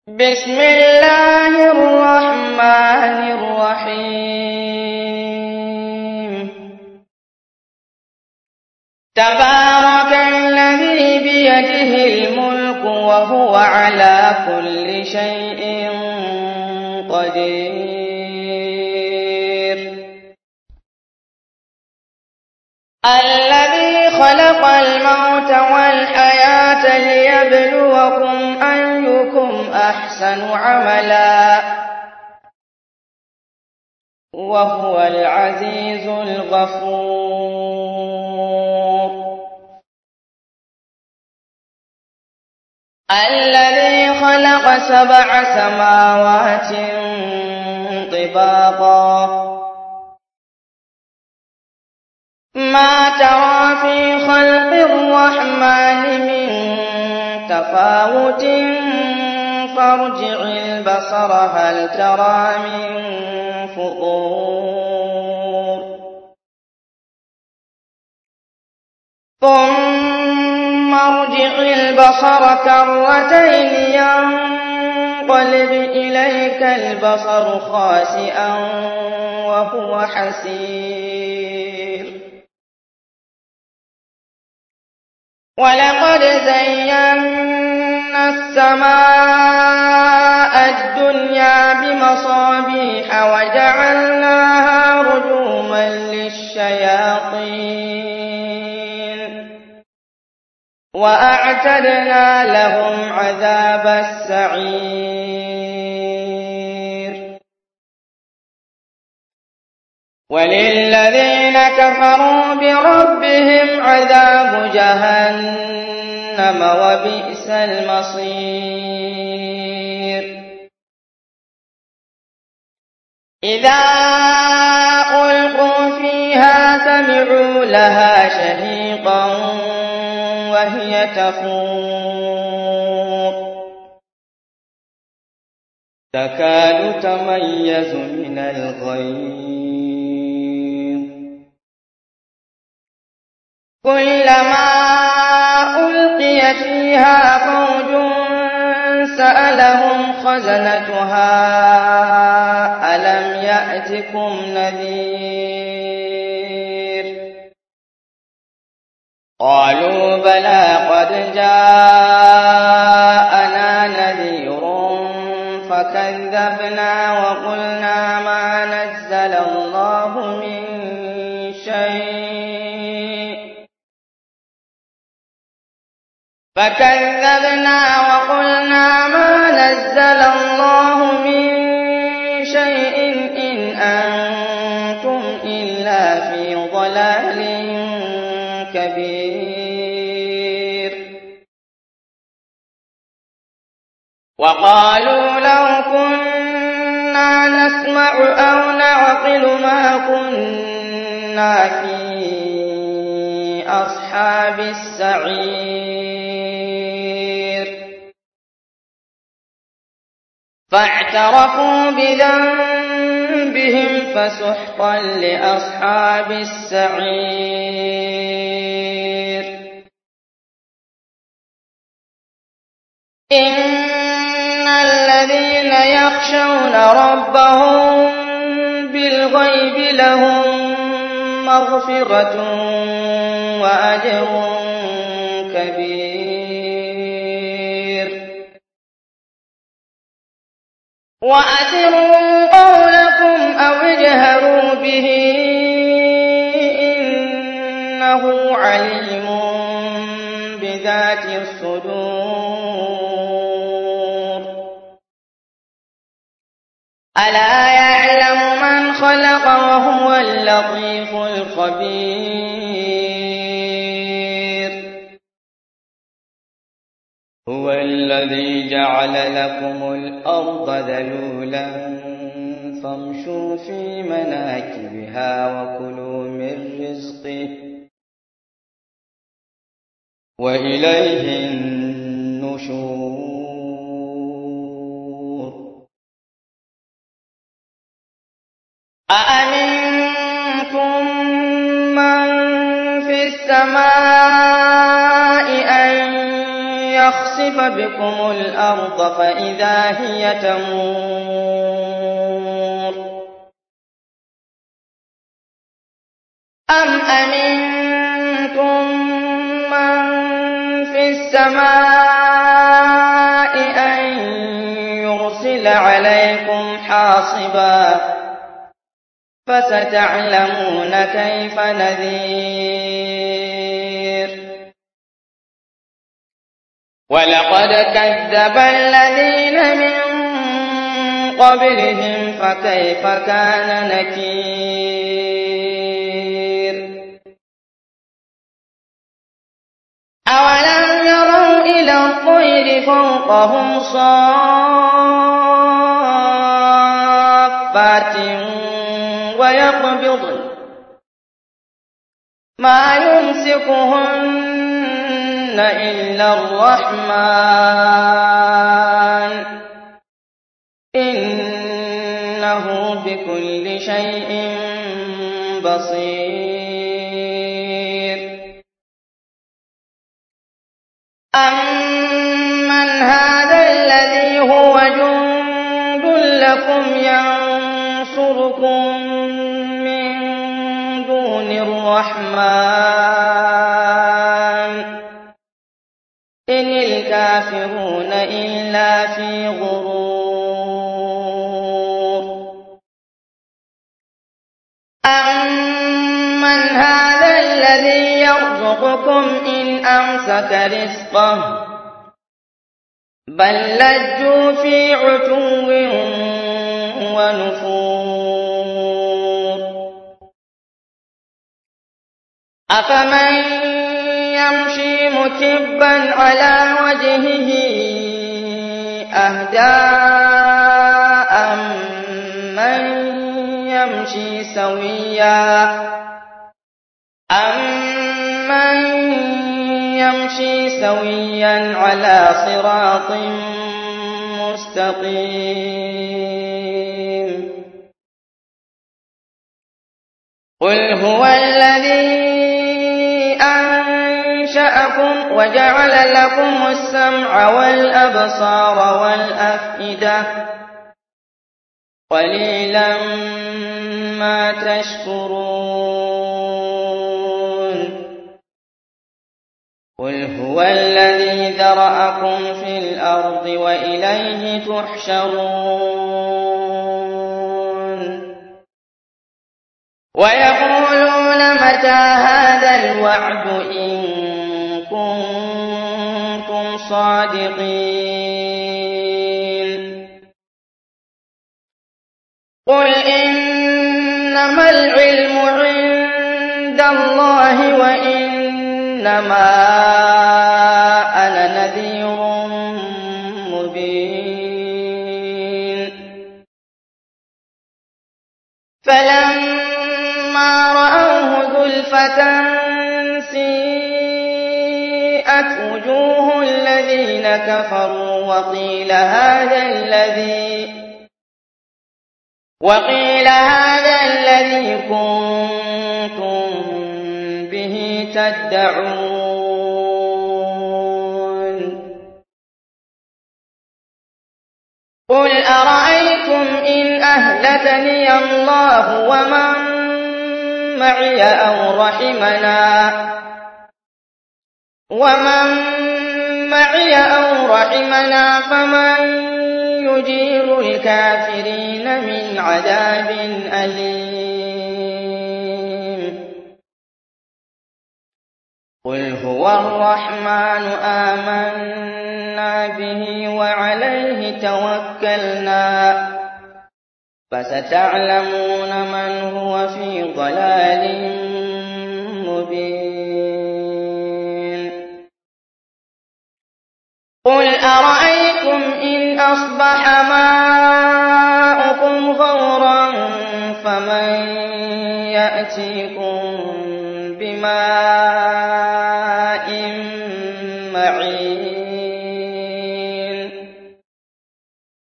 بسم الله الرحمن الرحيم تبارك الذي بيده الملك وهو على كل شيء قدير الذي خلق الموت والحياة ليبلوكم أيكم أحسن عملا وهو العزيز الغفور الذي خلق 7 سماوات طباقا ما ترى في خلق الرحمن من تفاوت فارجع البصر هل ترى من فطور ثم ارجع البصر كرتين ينقلب إليك البصر خاسئا وهو حسير ولقد زينا السماء الدنيا بمصابيح وجعلناها رجوما للشياطين وأعتدنا لهم عذاب السعير وللذين كفروا بربهم عذاب جهنم وبئس المصير إذا ألقوا فيها سمعوا لها شهيقا وهي تفور تكاد تميز من الغيظ كلما ألقي فيها فوج سألهم خزنتها ألم يأتكم نذير قالوا بلى قد جاءنا نذير فكذبنا وقلنا ما نزل الله من شيء فكذبنا وقلنا ما نزل الله من شيء إن أنتم إلا في ضلال كبير وقالوا لو كنا نسمع أو نعقل ما كنا في أصحاب السعير فاعترفوا بذنبهم فسحقا لأصحاب السعير إن الذين يخشون ربهم بالغيب لهم مغفرة وأجر كبير وأسروا قولكم أو اجهروا به إنه عليم بذات الصدور ألا يعلم من خلق وهو اللطيف الخبير هو الذي جعل لكم الأرض ذلولا فامشوا في مناكبها وكلوا من رزقه وإليه النشور أأمنتم من في السماء أن يخسف يخسف بكم الأرض فإذا هي تمور أم أمنتم من في السماء أن يرسل عليكم حاصبا فستعلمون كيف نذير ولقد كذب الذين من قبلهم فكيف كان نكير أولم يروا إلى الطير فوقهم صافات ويقبضن ما يمسكهن إلا الرحمن إنه بكل شيء بصير أمن هذا الذي هو جند لكم ينصركم من دون الرحمن إن الكافرون إلا في غرور أمن هذا الذي يرزقكم إن أمسك رزقه بل لجوا في عتو ونفور أفمن يمشي مكبا على وجهه أهدى أمن يمشي سويا على صراط مستقيم قل هو الذي أنشأكم وجعل لكم السمع والأبصار والأفئدة قليلا ما تشكرون قل هو الذي ذرأكم في الأرض وإليه تحشرون ويقولون متى هذا الوعد إن كنتم صادقين قل إنما العلم عند الله وإنما أنا نذير مبين فلما رأوه زلفة سيئت وجوه الذين كفروا وقيل هذا الذي كنتم به تدعون قل أرأيتم إن أهلكني الله ومن معي أو رحمنا فمن يجير الكافرين من عذاب أليم قل هو الرحمن آمنا به وعليه توكلنا فستعلمون من هو في ضلال مبين قل أرأيتم إن أصبح ماؤكم غورا فمن يأتيكم بماء